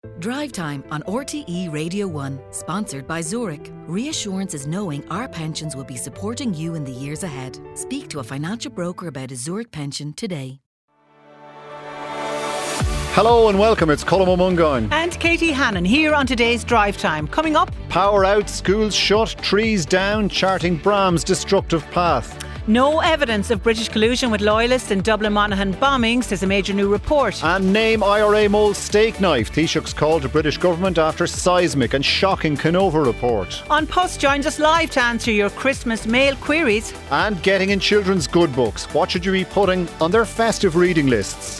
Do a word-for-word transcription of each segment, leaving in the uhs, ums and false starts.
Drive Time on R T E Radio one, sponsored by Zurich. Reassurance is knowing our pensions will be supporting you in the years ahead. Speak to a financial broker about a Zurich pension today. Hello and welcome, it's Colm O'Mungan and Katie Hannon here on today's Drive Time. Coming up, power out, schools shut, trees down, charting Bram's destructive path. No evidence of British collusion with loyalists in Dublin Monaghan bombings, says a major new report. And name I R A mole's steak knife. Taoiseach's call to British government after seismic and shocking Canova report. On Post joins us live to answer your Christmas mail queries. And getting in children's good books. What should you be putting on their festive reading lists?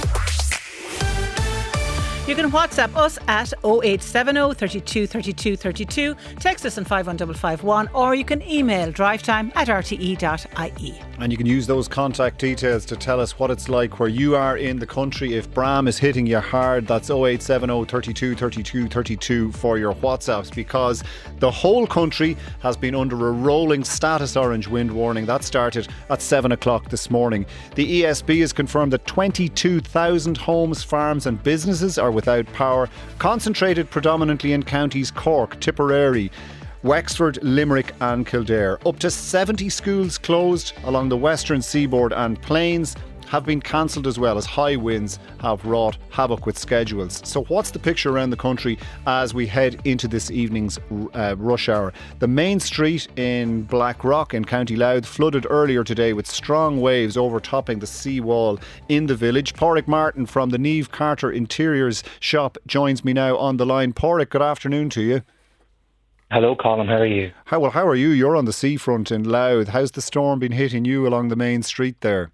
You can WhatsApp us at oh eight seven oh, thirty-two, thirty-two, thirty-two, text us on five one five five one, or you can email drivetime at r t e dot i e. And you can use those contact details to tell us what it's like where you are in the country. If Bram is hitting you hard, that's oh eight seven oh, thirty-two, thirty-two, thirty-two for your WhatsApps, because the whole country has been under a rolling status orange wind warning. That started at seven o'clock this morning. The E S B has confirmed that twenty-two thousand homes, farms and businesses are without power, concentrated predominantly in counties Cork, Tipperary, Wexford, Limerick and Kildare. Up to seventy schools closed along the western seaboard and plains have been cancelled, as well as high winds have wrought havoc with schedules. So what's the picture around the country as we head into this evening's uh, rush hour? The main street in Blackrock in County Louth flooded earlier today with strong waves overtopping the seawall in the village. Pádraig Martin from the Niamh Carter Interiors shop joins me now on the line. Pádraig, good afternoon to you. Hello, Colin. How are you? How, well, how are you? You're on the seafront in Louth. How's the storm been hitting you along the main street there?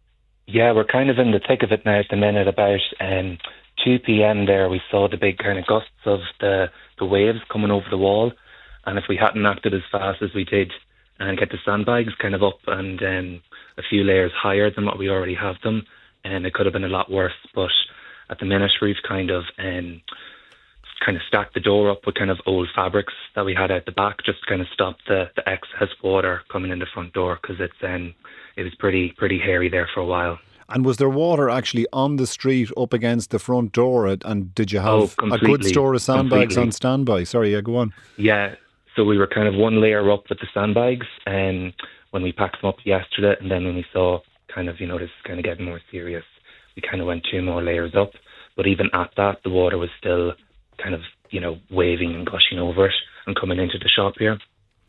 Yeah, we're kind of in the thick of it now at the minute. About um, two p.m. there, we saw the big kind of gusts of the, the waves coming over the wall. And if we hadn't acted as fast as we did and get the sandbags kind of up and um, a few layers higher than what we already have them, and it could have been a lot worse. But at the minute, we've kind of um, kind of stacked the door up with kind of old fabrics that we had out the back, just to kind of stop the, the excess water coming in the front door, because it's um, it was pretty pretty hairy there for a while. And was there water actually on the street up against the front door? And did you have oh, a good store of sandbags completely. on standby? Sorry, yeah, go on. Yeah, so we were kind of one layer up with the sandbags um, when we packed them up yesterday, and then when we saw kind of, you know, this is kind of getting more serious, we kind of went two more layers up. But even at that, the water was still kind of, you know, waving and gushing over it and coming into the shop here.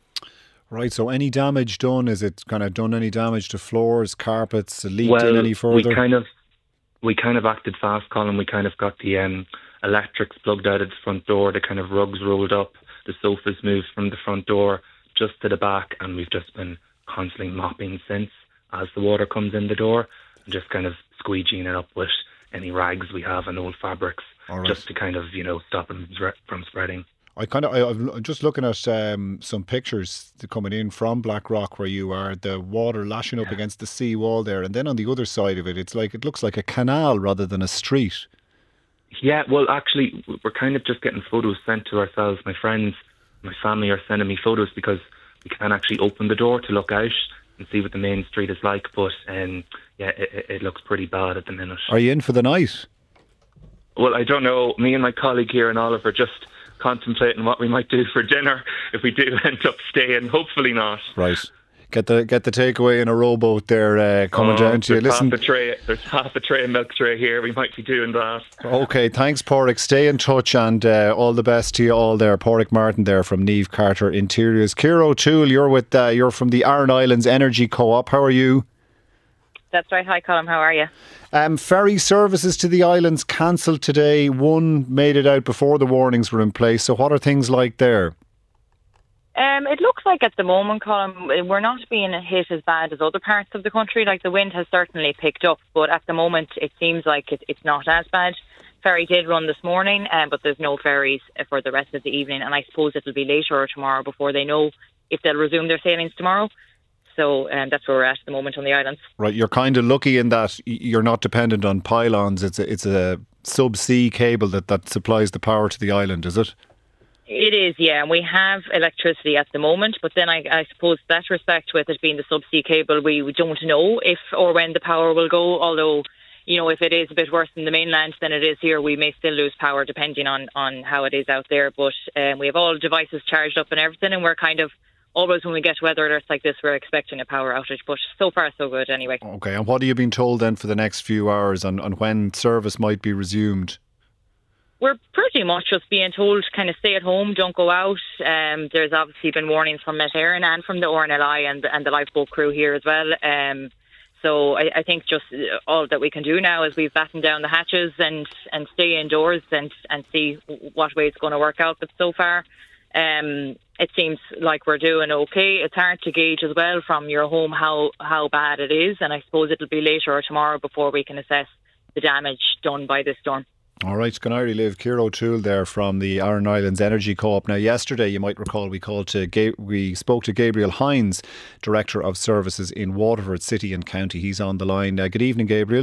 Right, so any damage done? Is it kind of done any damage to floors, carpets, leaked well, in any further? we kind of we kind of acted fast, Colin. We kind of got the um, electrics plugged out at the front door, the kind of rugs rolled up, the sofas moved from the front door just to the back, and we've just been constantly mopping since as the water comes in the door, and just kind of squeegeeing it up with any rags we have and old fabrics, right, just to kind of, you know, stop them from spreading. I kind of, I, I'm just looking at um, some pictures coming in from Blackrock where you are, the water lashing up yeah. against the sea wall there, and then on the other side of it, it's like, it looks like a canal rather than a street. Yeah, well, actually, we're kind of just getting photos sent to ourselves. My friends, my family are sending me photos because we can't actually open the door to look out and see what the main street is like, but um, yeah, it, it looks pretty bad at the minute. Are you in for the night? Well, I don't know. Me and my colleague here in Oliver just contemplating what we might do for dinner if we do end up staying. Hopefully not. Right. Get the get the takeaway in a rowboat there uh, coming oh, down to you. Listen, half a tray, there's half a tray of milk tray here. We might be doing that. Okay, thanks, Pádraig. Stay in touch, and uh, all the best to you all there. Pádraig Martin there from Niamh Carter Interiors. Ciara O'Toole, you're with uh, you're from the Aran Islands Energy Co-op. How are you? That's right. Hi, Colm. How are you? Um, ferry services to the islands cancelled today. One made it out before the warnings were in place. So what are things like there? Um, it looks like at the moment, Colm, we're not being hit as bad as other parts of the country. Like, the wind has certainly picked up, but at the moment it seems like it, it's not as bad. Ferry did run this morning, um, but there's no ferries for the rest of the evening, and I suppose it'll be later or tomorrow before they know if they'll resume their sailings tomorrow. So um, that's where we're at at the moment on the islands. Right, you're kind of lucky in that you're not dependent on pylons. It's a, it's a subsea cable that, that supplies the power to the island, is it? It is, yeah. And we have electricity at the moment, but then I, I suppose that respect with it being the subsea cable, we, we don't know if or when the power will go, although you know, if it is a bit worse in the mainland than it is here, we may still lose power depending on, on how it is out there. But um, we have all devices charged up and everything, and we're kind of always, when we get weather alerts like this, we're expecting a power outage. But so far, so good anyway. Okay, and what are you being told then for the next few hours on, on when service might be resumed? We're pretty much just being told kind of stay at home, don't go out. Um, there's obviously been warnings from Met Éireann and from the R N L I and, and the lifeboat crew here as well. Um, so I, I think just all that we can do now is we've battened down the hatches and, and stay indoors and, and see what way it's going to work out. But so far, um, it seems like we're doing okay. It's hard to gauge as well from your home how, how bad it is. And I suppose it'll be later or tomorrow before we can assess the damage done by this storm. All right, Sconnery Live, Ciara O'Toole there from the Aran Islands Energy Co-op. Now, yesterday, you might recall, we called to Ga- we spoke to Gabriel Hines, Director of Services in Waterford City and County. He's on the line. Uh, good evening, Gabriel.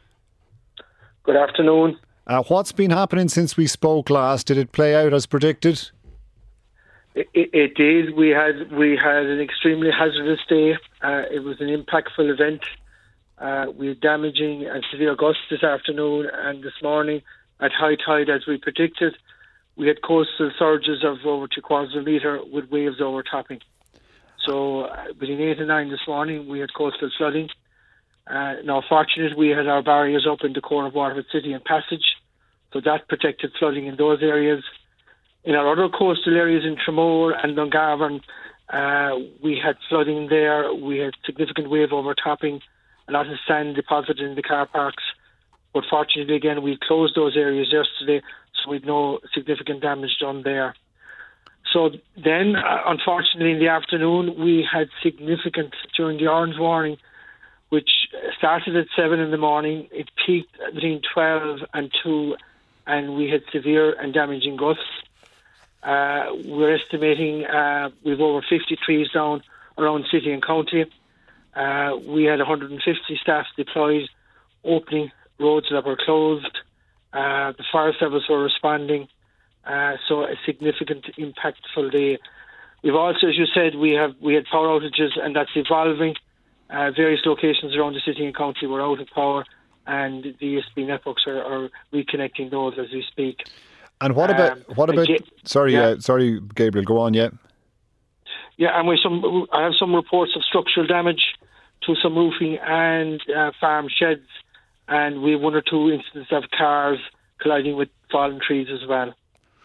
Good afternoon. Uh, what's been happening since we spoke last? Did it play out as predicted? It, it, it did. We had we had an extremely hazardous day. Uh, it was an impactful event. Uh, we had damaging and severe gusts this afternoon and this morning. At high tide, as we predicted, we had coastal surges of over two quarters of a metre with waves overtopping. So uh, between eight and nine this morning, we had coastal flooding. Uh, now, fortunately, we had our barriers up in the core of Waterford City and Passage, so that protected flooding in those areas. In our other coastal areas in Tramore and Dungarvan, uh, we had flooding there. We had significant wave overtopping, a lot of sand deposited in the car parks. But fortunately, again, we closed those areas yesterday, so we'd no significant damage done there. So then, uh, unfortunately, in the afternoon, we had significant, during the orange warning, which started at seven in the morning, it peaked between twelve and two, and we had severe and damaging gusts. Uh, we're estimating uh, we've over fifty trees down around city and county. Uh, we had one hundred fifty staff deployed, opening roads that were closed. Uh, the fire service were responding. Uh, so a significant, impactful day. We've also, as you said, we have we had power outages, and that's evolving. Uh, various locations around the city and county were out of power, and the E S B networks are, are reconnecting those as we speak. And what about Um, what about? again- sorry, yeah. uh, sorry, Gabriel. Go on. Yeah. Yeah, and we some I have some reports of structural damage to some roofing and uh, farm sheds, and we have one or two instances of cars colliding with fallen trees as well.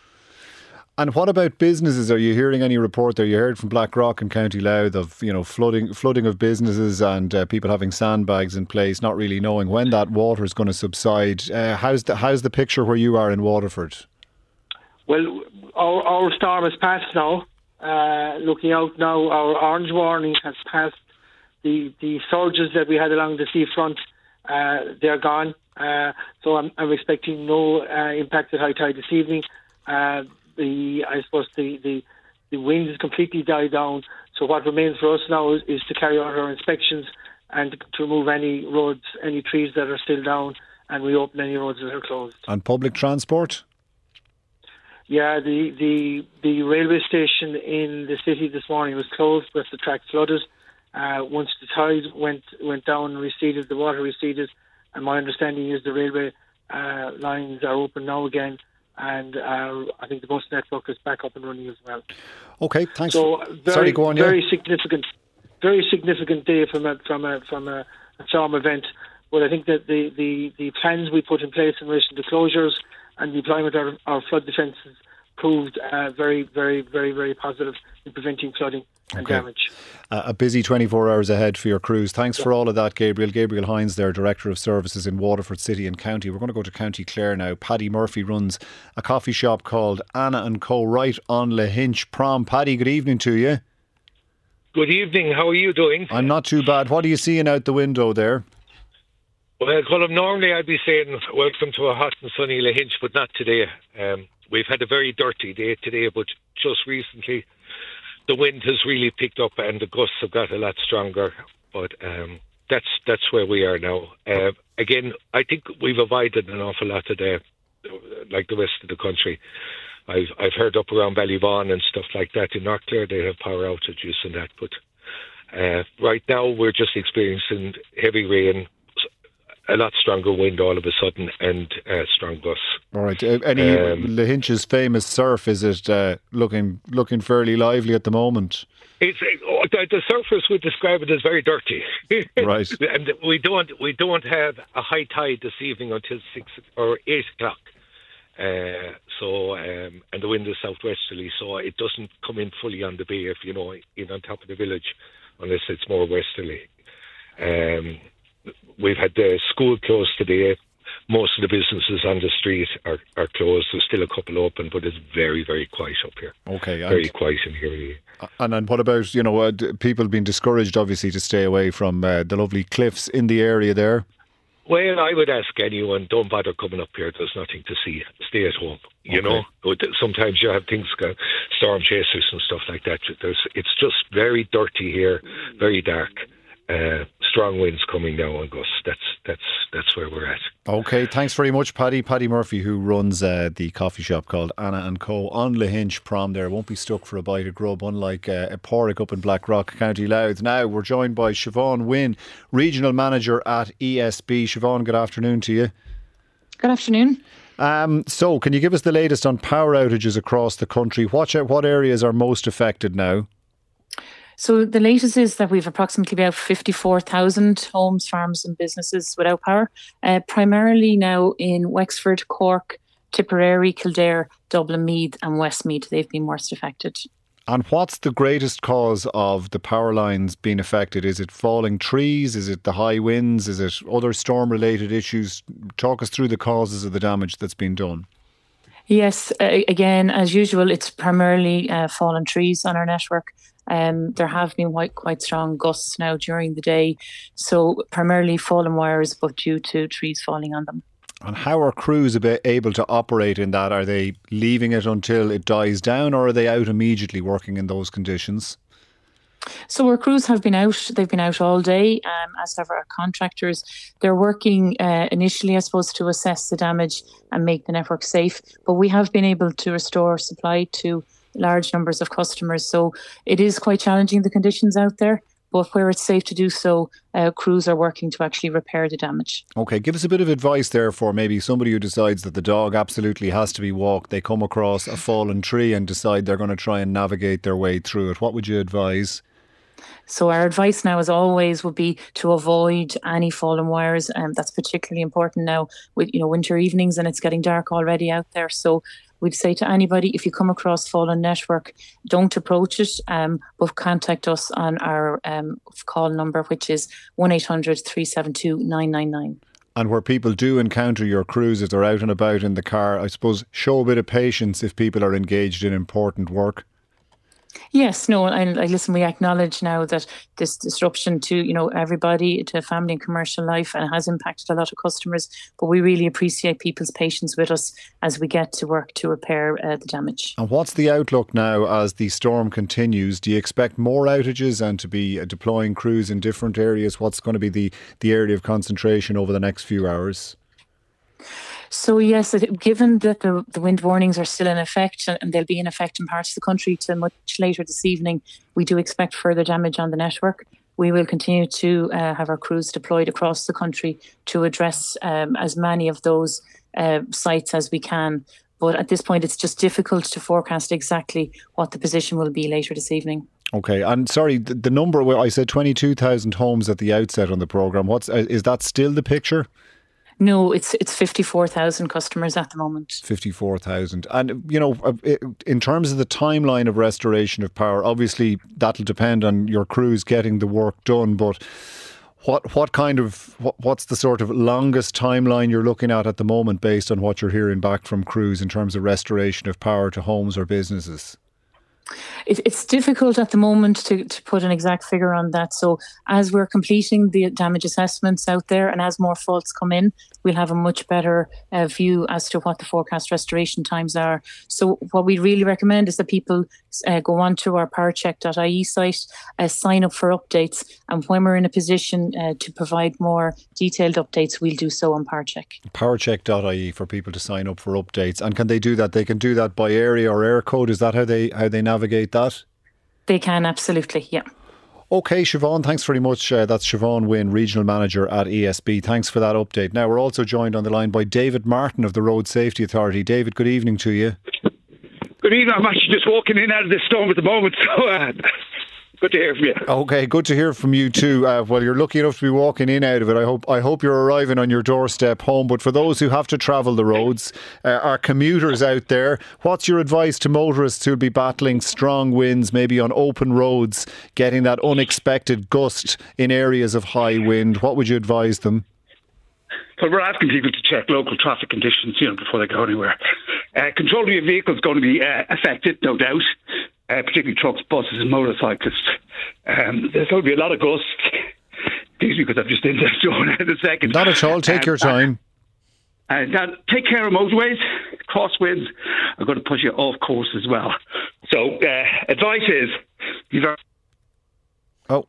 And what about businesses? Are you hearing any report there? You heard from Blackrock and County Louth of, you know, flooding flooding of businesses and uh, people having sandbags in place, not really knowing when that water is going to subside. Uh, how's the how's the picture where you are in Waterford? Well, our, our storm has passed now. Uh, looking out now, our orange warning has passed. The the surges that we had along the seafront, uh, they're gone. Uh, so I'm, I'm expecting no uh, impact at high tide this evening. Uh, the I suppose the, the, the wind has completely died down. So what remains for us now is, is to carry out our inspections and to remove any roads, any trees that are still down, and reopen any roads that are closed. And public transport? Yeah, the, the the railway station in the city this morning was closed because the track flooded. Uh, once the tide went went down and receded, the water receded, and my understanding is the railway uh, lines are open now again, and uh, I think the bus network is back up and running as well. Okay, thanks. So very, Sorry, go on, yeah. very significant, very significant day from a from a from a, a storm event. But I think that the, the, the plans we put in place in relation to closures and the deployment of our, our flood defences proved uh, very, very, very, very positive in preventing flooding and Okay. damage. Uh, a busy twenty-four hours ahead for your crews. Thanks for all of that, Gabriel. Gabriel Hines there, Director of Services in Waterford City and County. We're going to go to County Clare now. Paddy Murphy runs a coffee shop called Anna and Co. right on Lahinch Prom. Paddy, good evening to you. Good evening. How are you doing? I'm not too bad. What are you seeing out the window there? Well, Colin, normally I'd be saying welcome to a hot and sunny Lahinch, but not today. Um, we've had a very dirty day today, but just recently the wind has really picked up and the gusts have got a lot stronger. But um, that's that's where we are now. Uh, again, I think we've avoided an awful lot of the, like the rest of the country. I've I've heard up around Ballyvaughan and stuff like that. In North Clare, they have power outages and that. But uh, right now, we're just experiencing heavy rain, a lot stronger wind all of a sudden and uh, strong gusts. All right. Uh, any Um, Lahinch's famous surf, is it uh, looking looking fairly lively at the moment? It's uh, the, the surface would describe it as very dirty. Right. And we don't we don't have a high tide this evening until six or eight o'clock. Uh, so um, and the wind is southwesterly, so it doesn't come in fully on the bay, if you know, in on top of the village, unless it's more westerly. Um, we've had the school closed today. Most of the businesses on the street are, are closed. There's still a couple open, but it's very, very quiet up here. Okay. Very And, quiet in here. and and what about, you know, uh, d- people being discouraged, obviously, to stay away from uh, the lovely cliffs in the area there? Well, I would ask anyone, don't bother coming up here. There's nothing to see. Stay at home. You Okay. know, But sometimes you have things, go- storm chasers and stuff like that. There's, it's just very dirty here, very dark. Uh, strong winds coming now and gusts. That's that's that's where we're at. Okay, thanks very much, Paddy. Paddy Murphy, who runs uh, the coffee shop called Anna and Co on Lahinch Prom there. Won't be stuck for a bite of grub, unlike uh, a Porrick up in Blackrock, County Louth. Now, we're joined by Siobhan Wynne, Regional Manager at E S B. Siobhan, good afternoon to you. Good afternoon. Um, so, can you give us the latest on power outages across the country? Watch out, what areas are most affected now? So the latest is that we've approximately about fifty-four thousand homes, farms and businesses without power, uh, primarily now in Wexford, Cork, Tipperary, Kildare, Dublin, Meath and Westmeath. They've been worst affected. And what's the greatest cause of the power lines being affected? Is it falling trees? Is it the high winds? Is it other storm-related issues? Talk us through the causes of the damage that's been done. Yes, uh, again, as usual, it's primarily uh, fallen trees on our network. Um, there have been quite, quite strong gusts now during the day. So primarily fallen wires, but due to trees falling on them. And how are crews a bit able to operate in that? Are they leaving it until it dies down, or are they out immediately working in those conditions? So our crews have been out. They've been out all day, um, as have our contractors. They're working uh, initially, I suppose, to assess the damage and make the network safe. But we have been able to restore supply to large numbers of customers. So it is quite challenging, the conditions out there. But where it's safe to do so, uh, crews are working to actually repair the damage. Okay, give us a bit of advice there for maybe somebody who decides that the dog absolutely has to be walked. They come across a fallen tree and decide they're going to try and navigate their way through it. What would you advise? So our advice now, as always, would be to avoid any fallen wires. Um, that's particularly important now with, you know, winter evenings and it's getting dark already out there. So we'd say to anybody, if you come across fallen network, don't approach it, um, but contact us on our um, call number, which is one eight hundred, three seven two, nine nine nine. And where people do encounter your crews, if they're out and about in the car, I suppose show a bit of patience if people are engaged in important work. Yes, no, and like, listen, we acknowledge now that this disruption to, you know, everybody, to family and commercial life, and it has impacted a lot of customers, but we really appreciate people's patience with us as we get to work to repair uh, the damage. And what's the outlook now as the storm continues? Do you expect more outages and to be deploying crews in different areas? What's going to be the, the area of concentration over the next few hours? So yes, given that the, the wind warnings are still in effect and they'll be in effect in parts of the country till much later this evening, we do expect further damage on the network. We will continue to uh, have our crews deployed across the country to address um, as many of those uh, sites as we can. But at this point, it's just difficult to forecast exactly what the position will be later this evening. Okay, and sorry, the, the number, well, I said twenty-two thousand homes at the outset on the programme. What's uh, is that still the picture? No, it's it's fifty-four thousand customers at the moment. fifty-four thousand. And, you know, in terms of the timeline of restoration of power, obviously that'll depend on your crews getting the work done. But what what kind of, what, what's the sort of longest timeline you're looking at at the moment based on what you're hearing back from crews in terms of restoration of power to homes or businesses? It, it's difficult at the moment to, to put an exact figure on that. So as we're completing the damage assessments out there and as more faults come in, we'll have a much better uh, view as to what the forecast restoration times are. So what we really recommend is that people uh, go onto our powercheck dot I E site, uh, sign up for updates, and when we're in a position uh, to provide more detailed updates, we'll do so on PowerCheck. powercheck dot I E for people to sign up for updates. And can they do that? They can do that by area or air code. Is that how they how they navigate that? They can, absolutely, yeah. OK, Siobhan, thanks very much. Uh, that's Siobhan Wynne, Regional Manager at E S B. Thanks for that update. Now, we're also joined on the line by David Martin of the Road Safety Authority. David, good evening to you. Good evening. I'm actually just walking in and out of this storm at the moment, so uh, good to hear from you. OK, good to hear from you too. Uh, well, you're lucky enough to be walking in out of it. I hope I hope you're arriving on your doorstep home. But for those who have to travel the roads, uh, our commuters out there, what's your advice to motorists who'll be battling strong winds, maybe on open roads, getting that unexpected gust in areas of high wind? What would you advise them? Well, we're asking people to check local traffic conditions, you know, before they go anywhere. Uh, control of your vehicle is going to be uh, affected, no doubt. Uh, particularly trucks, buses and motorcyclists. Um, there's going to be a lot of gusts. Excuse me, because I've just in there going in a second. Not at all. Take um, your time. Uh, uh, take care of motorways. Crosswinds are going to push you off course as well. So, uh, advice is... You've oh.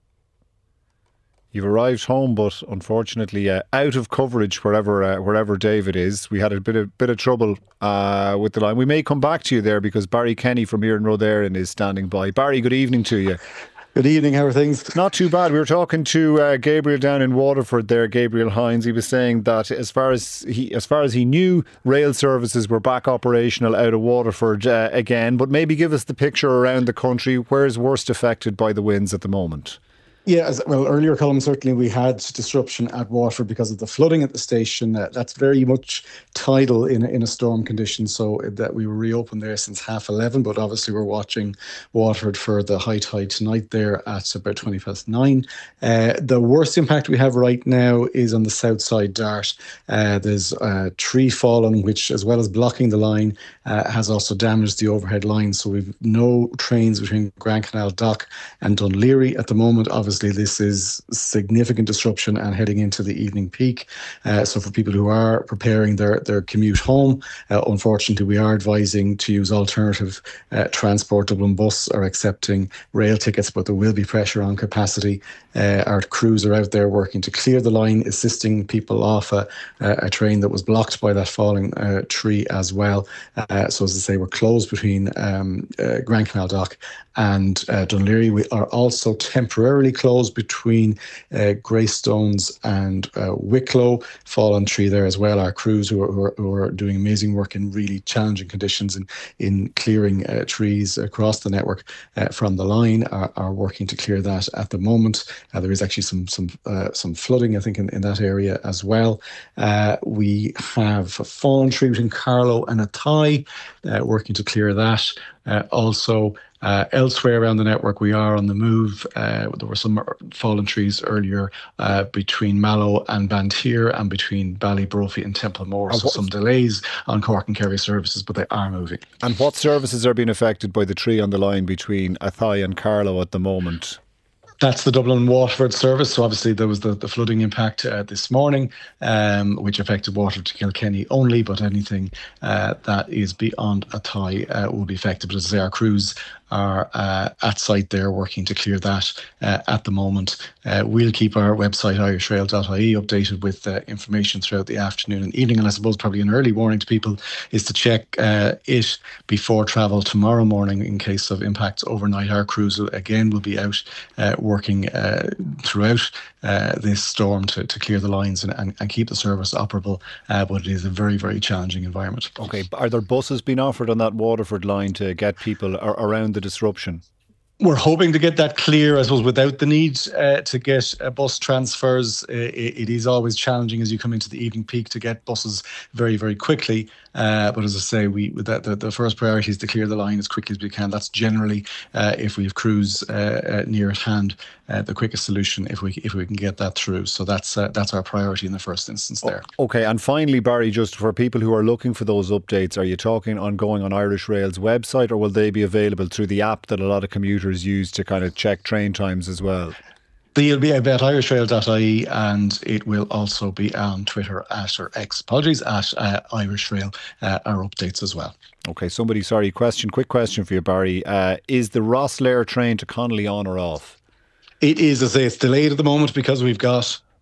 You've arrived home, but unfortunately uh, out of coverage wherever uh, wherever David is. We had a bit of bit of trouble uh, with the line. We may come back to you there because Barry Kenny from here in Road Éireann is standing by. Barry, good evening to you. Good evening, how are things? Not too bad. We were talking to uh, Gabriel down in Waterford there, Gabriel Hines. He was saying that as far as he as far as he knew, rail services were back operational out of Waterford uh, again. But maybe give us the picture around the country. Where's worst affected by the winds at the moment? Yeah, as, well, earlier, Colin, certainly we had disruption at Waterford because of the flooding at the station. Uh, that's very much tidal in, in a storm condition, so that we were reopened there since half eleven, but obviously we're watching Waterford for the high tide tonight there at about twenty past nine. Uh, the worst impact we have right now is on the south side Dart. Uh, there's a tree fallen, which, as well as blocking the line, uh, has also damaged the overhead line, so we've no trains between Grand Canal Dock and Dunleary at the moment. Obviously, this is significant disruption and heading into the evening peak. Uh, so for people who are preparing their, their commute home, uh, unfortunately, we are advising to use alternative uh, transport. Dublin Bus are accepting rail tickets, but there will be pressure on capacity. Uh, our crews are out there working to clear the line, assisting people off a, a train that was blocked by that falling uh, tree as well. Uh, so as I say, we're closed between um, uh, Grand Canal Dock and uh, Dunleary. We are also temporarily closed between uh, Greystones and uh, Wicklow. Fallen tree there as well. Our crews who are, who are, who are doing amazing work in really challenging conditions in, in clearing uh, trees across the network uh, from the line are, are working to clear that at the moment. Uh, there is actually some some uh, some flooding, I think, in, in that area as well. Uh, we have a fallen tree between Carlow and Athy, uh, working to clear that. Uh, also, uh, elsewhere around the network, we are on the move. Uh, there were some fallen trees earlier uh, between Mallow and Bantir and between Ballybrophy and Templemore. So some delays on Cork and Kerry services, but they are moving. And what services are being affected by the tree on the line between Athy and Carlow at the moment? That's the Dublin Waterford service. So obviously there was the, the flooding impact uh, this morning, um, which affected Waterford to Kilkenny only, but anything uh, that is beyond Athy uh, will be affected. But as I say, our crews are uh, at site there working to clear that uh, at the moment. Uh, we'll keep our website irish rail dot I E updated with uh, information throughout the afternoon and evening. And I suppose probably an early warning to people is to check uh, it before travel tomorrow morning in case of impacts overnight. Our crews will, again will be out uh, working uh, throughout uh, this storm to, to clear the lines and, and, and keep the service operable. Uh, but it is a very, very challenging environment. Okay, are there buses being offered on that Waterford line to get people ar- around the disruption? We're hoping to get that clear, I suppose, without the need uh, to get uh, bus transfers. Uh, it, it is always challenging as you come into the evening peak to get buses very, very quickly. Uh, but as I say, we that the, the first priority is to clear the line as quickly as we can. That's generally, uh, if we have crews uh, uh, near at hand, uh, the quickest solution if we if we can get that through. So that's uh, that's our priority in the first instance there. Okay, and finally, Barry, just for people who are looking for those updates, are you talking on going on Irish Rail's website, or will they be available through the app that a lot of commuters use to kind of check train times as well? They'll be at irish rail dot I E, and it will also be on Twitter at, or X, apologies, at uh, Irish Rail, uh, our updates as well. Okay, somebody, sorry, question, quick question for you, Barry. Uh, is the Rosslare train to Connolly on or off? It is, as I say, it's delayed at the moment because we've got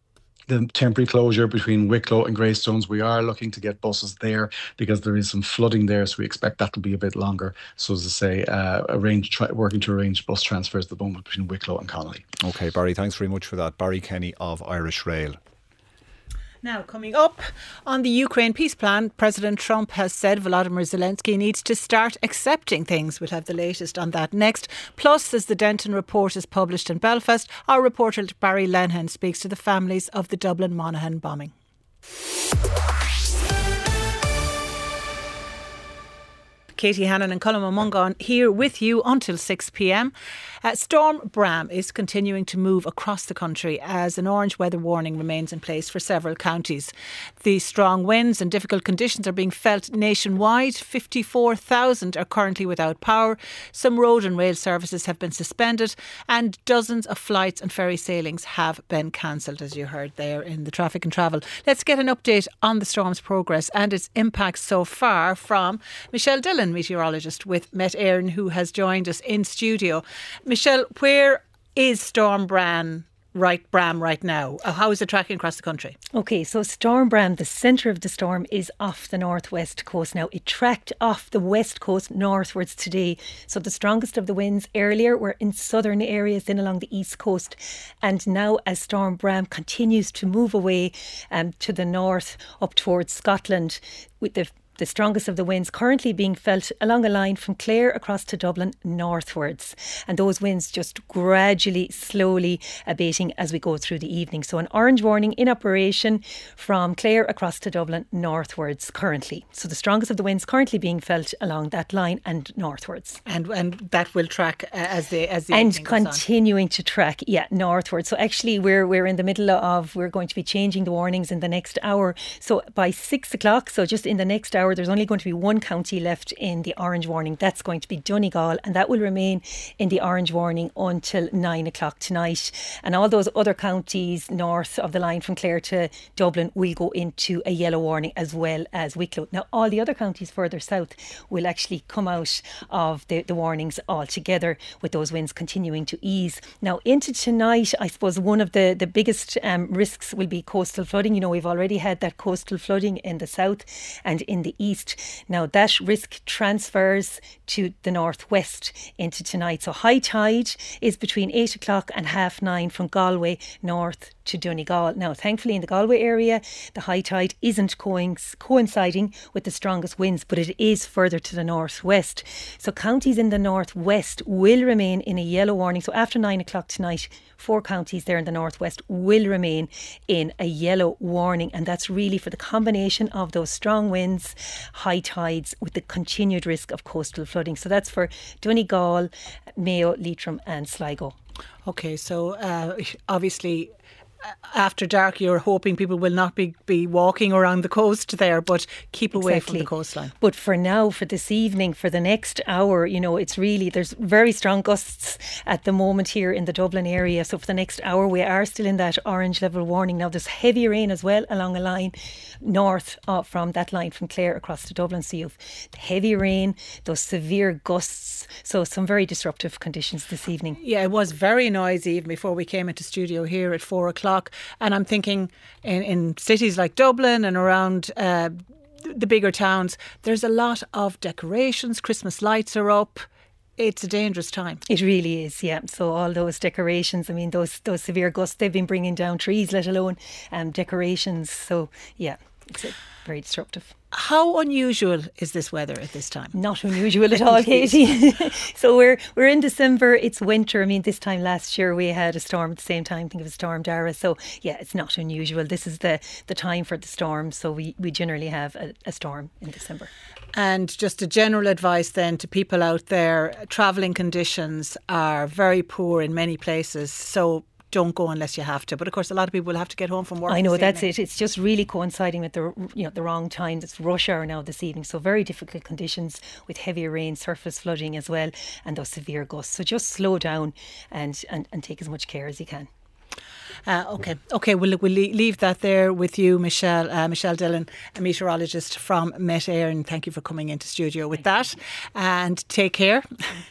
the temporary closure between Wicklow and Greystones, we are looking to get buses there because there is some flooding there, so we expect that will be a bit longer. So as I say, uh, arrange, try, working to arrange bus transfers at the moment between Wicklow and Connolly. Okay, Barry, thanks very much for that. Barry Kenny of Irish Rail. Now, coming up on the Ukraine peace plan, President Trump has said Volodymyr Zelensky needs to start accepting things. We'll have the latest on that next. Plus, as the Denton report is published in Belfast, our reporter Barry Lenhan speaks to the families of the Dublin Monaghan bombing. Katie Hannon and Colm O'Mungan here with you until six p m. Uh, Storm Bram is continuing to move across the country as an orange weather warning remains in place for several counties. The strong winds and difficult conditions are being felt nationwide. fifty-four thousand are currently without power. Some road and rail services have been suspended and dozens of flights and ferry sailings have been cancelled, as you heard there in the Traffic and Travel. Let's get an update on the storm's progress and its impact so far from Michelle Dillon, meteorologist with Met Éireann, who has joined us in studio. Michelle, where is Storm Bram right, Bram right now? How is it tracking across the country? OK, so Storm Bram, the centre of the storm, is off the northwest coast now. It tracked off the west coast northwards today. So the strongest of the winds earlier were in southern areas, then along the east coast. And now as Storm Bram continues to move away um, to the north up towards Scotland, with the The strongest of the winds currently being felt along a line from Clare across to Dublin northwards. And those winds just gradually, slowly abating as we go through the evening. So an orange warning in operation from Clare across to Dublin northwards currently. So the strongest of the winds currently being felt along that line and northwards. And and that will track uh, as the as the And evening goes on. continuing to track, yeah, northwards. So actually we're we're in the middle of, we're going to be changing the warnings in the next hour. So by six o'clock, so just in the next hour, there's only going to be one county left in the orange warning. That's going to be Donegal, and that will remain in the orange warning until nine o'clock tonight. And all those other counties north of the line from Clare to Dublin will go into a yellow warning, as well as Wicklow. Now, all the other counties further south will actually come out of the, the warnings altogether, with those winds continuing to ease. Now, into tonight, I suppose one of the, the biggest um, risks will be coastal flooding. You know, we've already had that coastal flooding in the south and in the east. Now that risk transfers to the northwest into tonight. So high tide is between eight o'clock and half nine from Galway north to Donegal. Now, thankfully in the Galway area, the high tide isn't coinciding with the strongest winds, but it is further to the northwest. So counties in the northwest will remain in a yellow warning. So after nine o'clock tonight, four counties there in the northwest will remain in a yellow warning. And that's really for the combination of those strong winds, high tides, with the continued risk of coastal flooding. So that's for Donegal, Mayo, Leitrim and Sligo. OK, so uh, obviously after dark you're hoping people will not be, be walking around the coast there, but keep away exactly. from the coastline. But for now, for this evening, for the next hour, you know, it's really, there's very strong gusts at the moment here in the Dublin area. So for the next hour we are still in that orange level warning. Now there's heavy rain as well along a line north uh, from that line from Clare across to Dublin. So you've heavy rain, those severe gusts, so some very disruptive conditions this evening. Yeah, it was very noisy even before we came into studio here at four o'clock. And I'm thinking in, in cities like Dublin and around uh, the bigger towns, there's a lot of decorations, Christmas lights are up. It's a dangerous time. It really is, yeah. So all those decorations, I mean, those those severe gusts, they've been bringing down trees, let alone um, decorations. So, yeah, it's very disruptive. How unusual is this weather at this time? Not unusual at all, Katie. So we're we're in December, it's winter. I mean, this time last year we had a storm at the same time. Think of a storm Dara. So yeah, it's not unusual. This is the, the time for the storm. So we, we generally have a, a storm in December. And just a general advice then to people out there, travelling conditions are very poor in many places. So don't go unless you have to. But of course, a lot of people will have to get home from work. I know, that's it. It's just really coinciding with the you know the wrong time. It's rush hour now this evening. So very difficult conditions with heavy rain, surface flooding as well, and those severe gusts. So just slow down and, and, and take as much care as you can. Uh, okay, okay. We'll we'll leave that there with you, Michelle. Uh, Michelle Dillon, a meteorologist from Met Éireann. Thank you for coming into studio with that, and take care.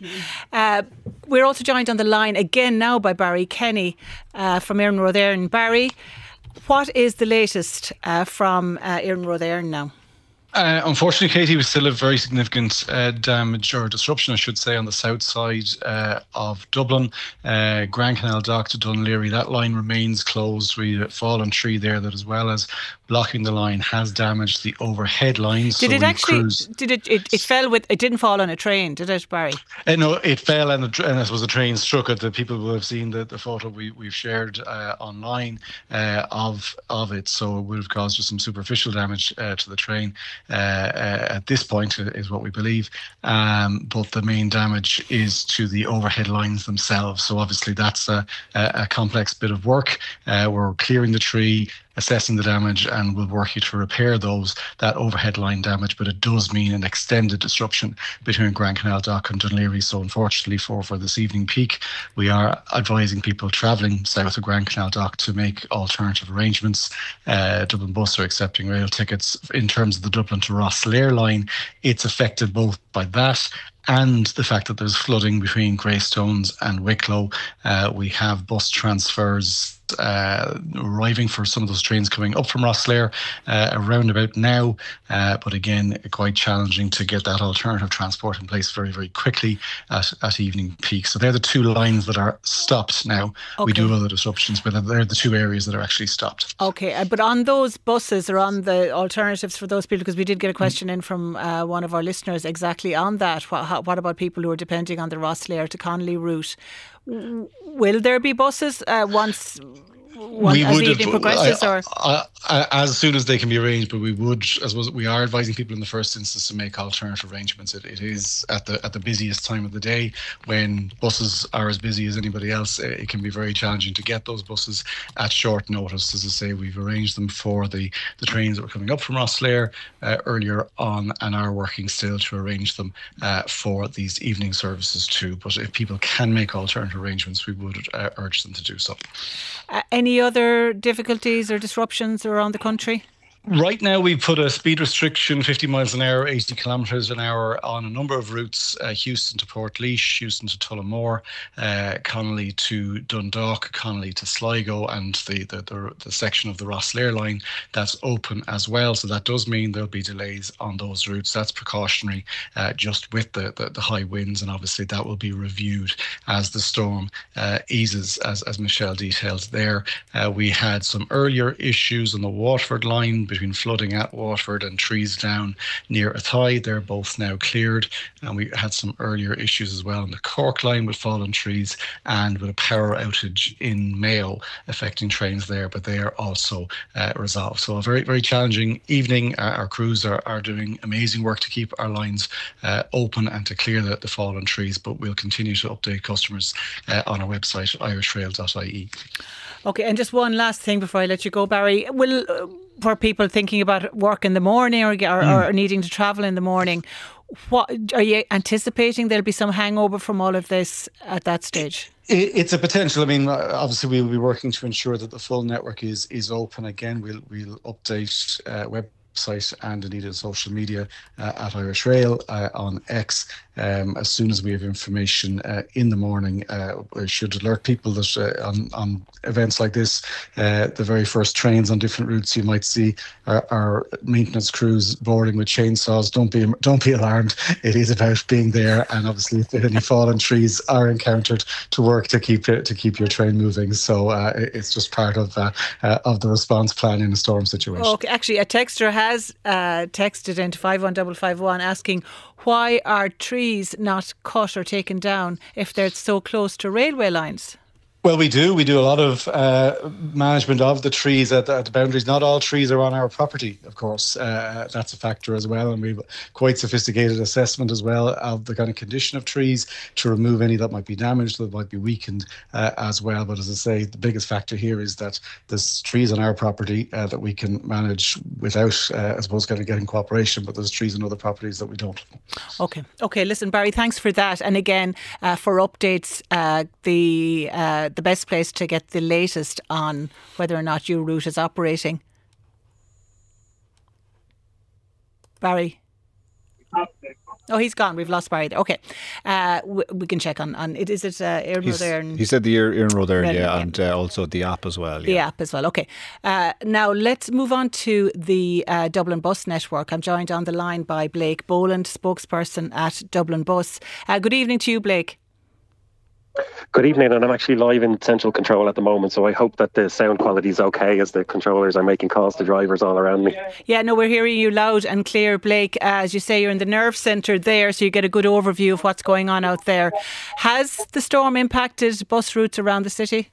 Uh, we're also joined on the line again now by Barry Kenny uh, from Éireann Road Éireann. Barry, What is the latest uh, from uh, Iarnród Éireann now? Uh, unfortunately, Katie, we still have very significant uh, damage or disruption, I should say, on the south side uh, of Dublin. Uh, Grand Canal Dock to Dún Laoghaire, that line remains closed. We have a fallen tree there that, as well as blocking the line, has damaged the overhead lines. Did so it actually, crews... did it, it, it fell with, it didn't fall on a train, did it, Barry? Uh, no, it fell and, the, and it was a train struck it. The people will have seen the, the photo we, we've shared uh, online uh, of, of it, so it would have caused just some superficial damage uh, to the train. Uh, uh, at this point is what we believe, um, but the main damage is to the overhead lines themselves. So obviously that's a, a complex bit of work. Uh, we're clearing the tree, assessing the damage, and we'll work you to repair those, that overhead line damage, but it does mean an extended disruption between Grand Canal Dock and Dún Laoghaire. So unfortunately for, for this evening peak, we are advising people travelling south of Grand Canal Dock to make alternative arrangements. Uh, Dublin Bus are accepting rail tickets. In terms of the Dublin to Rosslare line, it's affected both by that and the fact that there's flooding between Greystones and Wicklow. Uh, we have bus transfers uh, arriving for some of those trains coming up from Rosslare uh, around about now, uh, but again quite challenging to get that alternative transport in place very very quickly at, at evening peak. So they're the two lines that are stopped now. Okay. We do have other disruptions, but they're the two areas that are actually stopped. Okay, uh, but on those buses or on the alternatives for those people, because we did get a question in from uh, one of our listeners exactly on that, what, how, what about people who are depending on the Rosslare to Connolly route? Will there be buses uh, once one, we as would the evening have, progresses? I, or I, I, as soon as they can be arranged, but we would, I suppose, we are advising people in the first instance to make alternative arrangements. It, it is at the at the busiest time of the day when buses are as busy as anybody else. It can be very challenging to get those buses at short notice. As I say, we've arranged them for the, the trains that were coming up from Rosslare uh, earlier on, and are working still to arrange them uh, for these evening services too. But if people can make alternative arrangements, we would uh, urge them to do so. Uh, any other difficulties or disruptions around the country? Right now, we put a speed restriction, fifty miles an hour, eighty kilometres an hour, on a number of routes: uh, Houston to Portlaoise, Houston to Tullamore, uh, Connolly to Dundalk, Connolly to Sligo, and the, the, the, the section of the Rosslare line that's open as well. So that does mean there'll be delays on those routes. That's precautionary, uh, just with the, the, the high winds, and obviously that will be reviewed as the storm uh, eases, as, as Michelle detailed there. Uh, we had some earlier issues on the Waterford line, between flooding at Waterford and trees down near Athy. They're both now cleared. And we had some earlier issues as well on the Cork line with fallen trees and with a power outage in Mayo affecting trains there, but they are also uh, resolved. So a very, very challenging evening. Uh, our crews are, are doing amazing work to keep our lines uh, open and to clear the, the fallen trees, but we'll continue to update customers uh, on our website, irish rail dot I E. Okay, and just one last thing before I let you go, Barry. Will uh, for people thinking about work in the morning or, or, mm. or needing to travel in the morning, what are you anticipating there'll be some hangover from all of this at that stage? It's a potential. I mean, obviously we'll be working to ensure that the full network is is open. Again, we'll we'll update uh, web website and indeed in social media uh, at Irish Rail uh, on X. Um, as soon as we have information uh, in the morning, uh, we should alert people that uh, on, on events like this, uh, the very first trains on different routes you might see our, our maintenance crews boarding with chainsaws. Don't be don't be alarmed. It is about being there, and obviously if any fallen trees are encountered, to work to keep it, to keep your train moving. So uh, it's just part of uh, uh, of the response plan in a storm situation. Okay, actually, a texter has uh, texted into five one five five one asking, why are trees not cut or taken down if they're so close to railway lines? Well, we do. We do a lot of uh, management of the trees at the, at the boundaries. Not all trees are on our property, of course. Uh, that's a factor as well. And we've quite sophisticated assessment as well of the kind of condition of trees to remove any that might be damaged, that might be weakened uh, as well. But as I say, the biggest factor here is that there's trees on our property uh, that we can manage without, uh, I suppose, kind of getting cooperation. But there's trees on other properties that we don't. Okay. Okay. Listen, Barry, thanks for that. And again, uh, for updates, uh, the... Uh, the best place to get the latest on whether or not your route is operating. Barry? Oh, he's gone. We've lost Barry there. Okay. Uh, we, we can check on, on it. Is it uh, Iarnród Éireann? He said the Iarnród Éireann, yeah, yeah, and uh, also the app as well. The yeah. app as well. Okay. Uh, now let's move on to the uh, Dublin Bus Network. I'm joined on the line by Blake Boland, spokesperson at Dublin Bus. Uh, good evening to you, Blake. Good evening, and I'm actually live in central control at the moment, so I hope that the sound quality is okay as the controllers are making calls to drivers all around me. Yeah, no, we're hearing you loud and clear, Blake. Uh, as you say, you're in the nerve centre there, so you get a good overview of what's going on out there. Has the storm impacted bus routes around the city?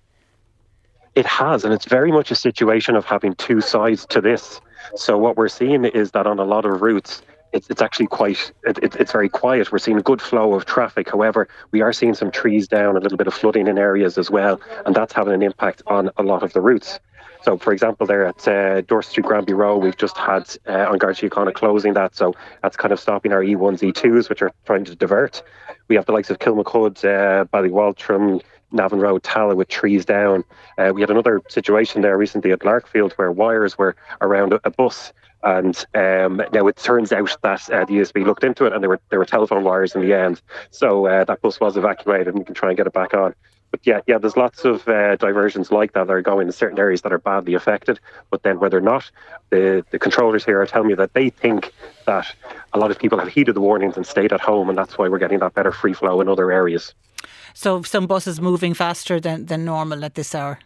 It has, and it's very much a situation of having two sides to this. So what we're seeing is that on a lot of routes, It's, it's actually quite, it, it, it's very quiet. We're seeing a good flow of traffic. However, we are seeing some trees down, a little bit of flooding in areas as well. And that's having an impact on a lot of the routes. So, for example, there at uh, Dorset Street, Granby Road, we've just had uh, on Garda Síochána closing that. So that's kind of stopping our E ones, E twos, which are trying to divert. We have the likes of Kilmacud, uh, Ballywaltrim, Navan Road, Tala with trees down. Uh, we had another situation there recently at Larkfield where wires were around a, a bus. And um, now it turns out that uh, the U S B looked into it, and there were there were telephone wires in the end. So uh, that bus was evacuated, and we can try and get it back on. But yeah, yeah, there's lots of uh, diversions like that that are going in certain areas that are badly affected. But then whether or not, the, the controllers here are telling me that they think that a lot of people have heeded the warnings and stayed at home, and that's why we're getting that better free flow in other areas. So some buses moving faster than, than normal at this hour?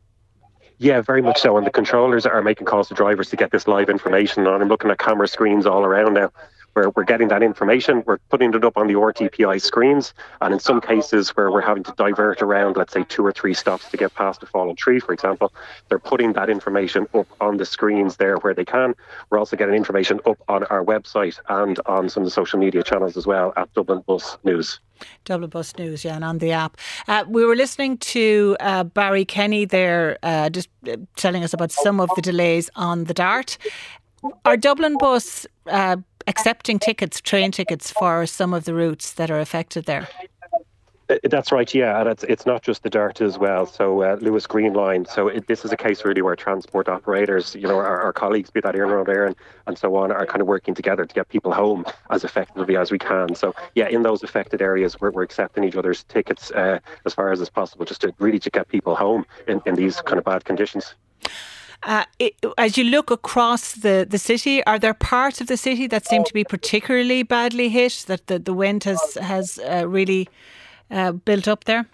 Yeah, very much so. And the controllers are making calls to drivers to get this live information. And I'm looking at camera screens all around now where we're getting that information. We're putting it up on the R T P I screens. And in some cases where we're having to divert around, let's say two or three stops to get past a fallen tree, for example, they're putting that information up on the screens there where they can. We're also getting information up on our website and on some of the social media channels as well at Dublin Bus News. Dublin Bus News, yeah, and on the app. Uh, we were listening to uh, Barry Kenny there, uh, just telling us about some of the delays on the DART. Are Dublin Bus uh, accepting tickets, train tickets for some of the routes that are affected there? That's right, yeah, and it's it's not just the DART as well. So uh, Lewis Green Line. So it, this is a case really where transport operators, you know, our, our colleagues, be that Iarnród Éireann and so on, are kind of working together to get people home as effectively as we can. So yeah, in those affected areas, we're, we're accepting each other's tickets uh, as far as is possible, just to really to get people home in, in these kind of bad conditions. Uh, it, as you look across the, the city, are there parts of the city that seem to be particularly badly hit, that the, the wind has, has uh, really uh, built up there?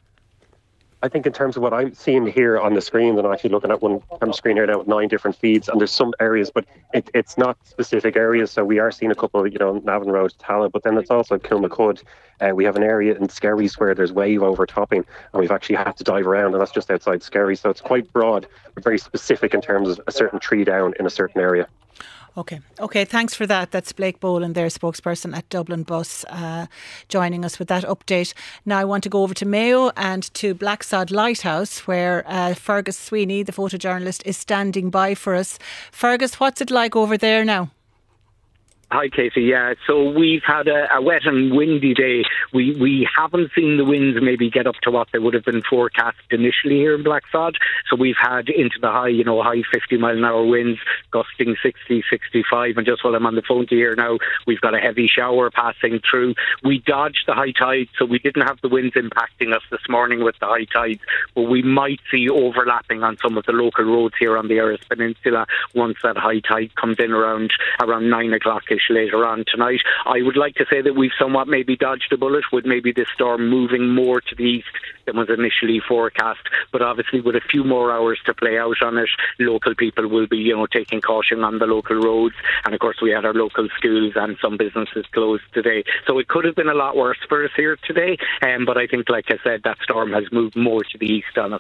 I think in terms of what I'm seeing here on the screen, and I'm actually looking at one camera screen here now with nine different feeds, and there's some areas, but it, it's not specific areas. So we are seeing a couple, you know, Navan Road, Tala, but then it's also Kilmacud. Uh, we have an area in Skerries where there's wave overtopping, and we've actually had to dive around, and that's just outside Skerries. So it's quite broad, but very specific in terms of a certain tree down in a certain area. Okay, okay, thanks for that. That's Blake Boland, their spokesperson at Dublin Bus, uh, joining us with that update. Now I want to go over to Mayo and to Blacksod Lighthouse, where uh, Fergus Sweeney, the photojournalist, is standing by for us. Fergus, what's it like over there now? Hi, Katie. Yeah, so we've had a, a wet and windy day. We we haven't seen the winds maybe get up to what they would have been forecast initially here in Blacksod. So we've had into the high, you know, high fifty mile an hour winds, gusting sixty, sixty-five. And just while I'm on the phone to you here now, we've got a heavy shower passing through. We dodged the high tide, so we didn't have the winds impacting us this morning with the high tides. But we might see overlapping on some of the local roads here on the Erris Peninsula once that high tide comes in around around nine o'clock later on tonight. I would like to say that we've somewhat maybe dodged a bullet with maybe this storm moving more to the east than was initially forecast, but obviously with a few more hours to play out on it, local people will be, you know, taking caution on the local roads, and of course we had our local schools and some businesses closed today, so it could have been a lot worse for us here today, um, but I think, like I said, that storm has moved more to the east on us.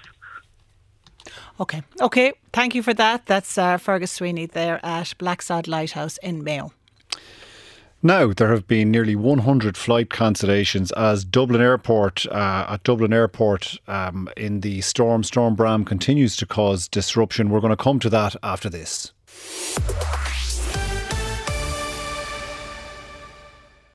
Okay, okay, thank you for that. That's uh, Fergus Sweeney there at Blacksod Lighthouse in Mayo. Now, there have been nearly one hundred flight cancellations as Dublin Airport, uh, at Dublin Airport um, in the storm, Storm Bram continues to cause disruption. We're going to come to that after this.